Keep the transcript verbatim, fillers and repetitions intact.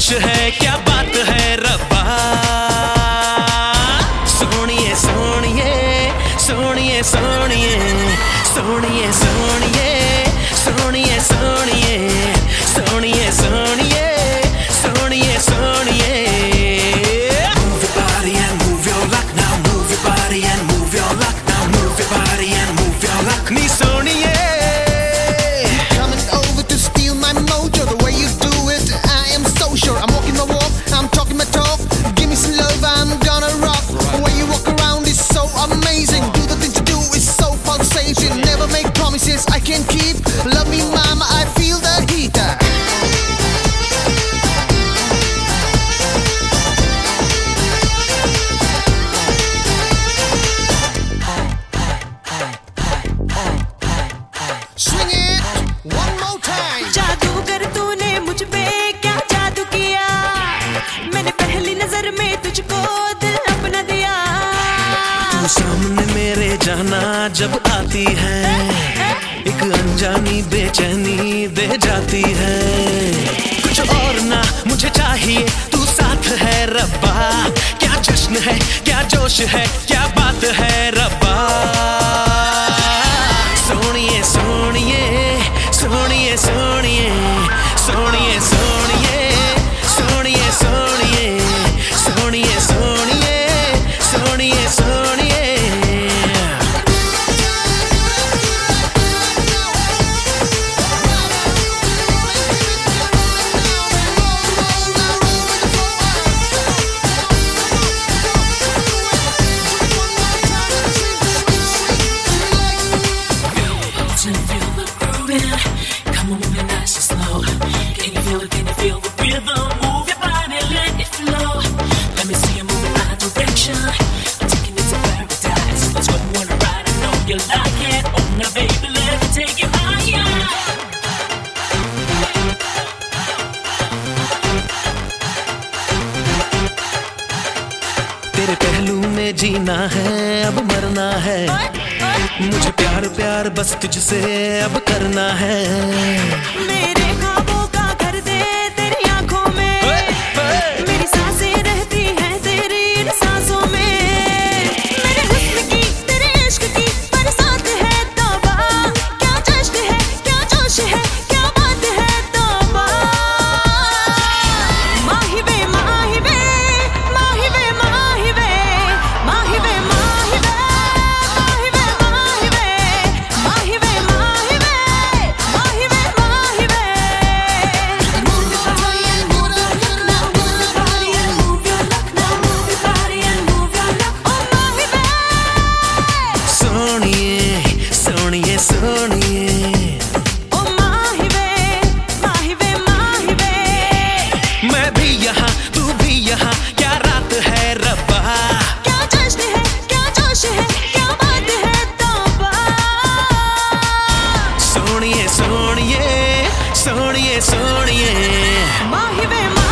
जोश है, क्या बात है रब्बा। सोनिए सोनिए सोनिए सोनिए सोनिए सोनिए सोनिए सोनिए सोनिए सोनिए सोनिए सोनिए। Move your body and move your luck now. Move your body and move your luck now. Move your body and move your luck. Knee सोनिए coming over to steal my mojo. The way you do it, I am so sure. I'm walking my walk, I'm talking my talk. Give me some love, I'm gonna rock. The way you walk around is so amazing. Do the things you do is so pulsating. Never make promises I can't keep. Love me, mama, I feel the heat. Swing it one more time. जादूगर तूने मुझ पे क्या जादू किया, मैंने पहली नजर में तुझको दिल अपना दिया। तू सामने मेरे जाना जब आती है, एक अनजानी बेचैनी दे जाती है। कुछ और ना मुझे चाहिए, तू साथ है रब्बा। क्या जश्न है, क्या जोश है, क्या बात है रब्बा। सोनिए सोनिए सोनिए सोनिए सोनिए सोनिए सोनिए सोनिए सोनिए सोनिए सोनिए सोनिए। Come on, move it nice and slow. Can you feel it? Can you feel the rhythm? Move your body, let it flow. Let me see you move in my direction. I'm taking it to paradise. Let's go on a ride. I know you like it. Oh, now baby, let me take you higher. तेरे पहलू में जीना है, अब मरना है। मुझे प्यार प्यार बस तुझसे अब करना है। मेरे ख्वाबों का घर दे तेरी आंखों में, मेरी सांसें रहती हैं तेरी इन सांसों में। मेरे हुस्न की तेरे इश्क की बरसात है तौबा। क्या जश्न है, क्या जोश है, क्या बात है तौबा। माही वे माही वे माही वे माही वे माही वे माही वे माही वे माही वे माही वे माही वे माही वे माही वे। Move your body and move your luck now. Move your body and move your luck now. Move your body and move your luck. ओ माही वे सोनिए सोनिए सोनिए ओ माही वे माही वे माही वे। मैं भी यहाँ तू भी यहाँ, क्या रात है रब्बा। क्या जश्न है, क्या जोश है, क्या बात है तौबा। सोनिए सोनिए सोनिए सोनिए माही वे